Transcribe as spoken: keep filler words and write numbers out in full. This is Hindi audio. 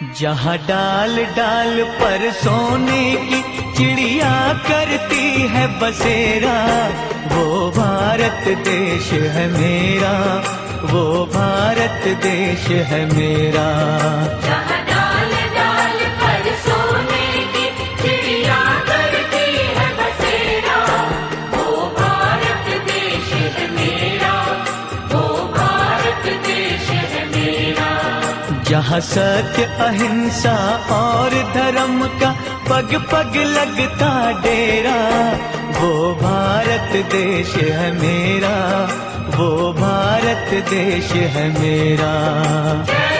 जहाँ डाल डाल पर सोने की चिड़िया करती है बसेरा, वो भारत देश है मेरा, वो भारत देश है मेरा। जहाँ डाल डाल पर सोने की चिड़िया करती है बसेरा, वो भारत देश है मेरा, वो भारत देश है मेरा। जहाँ सत्य अहिंसा और धर्म का पग पग लगता डेरा, वो भारत देश है मेरा, वो भारत देश है मेरा।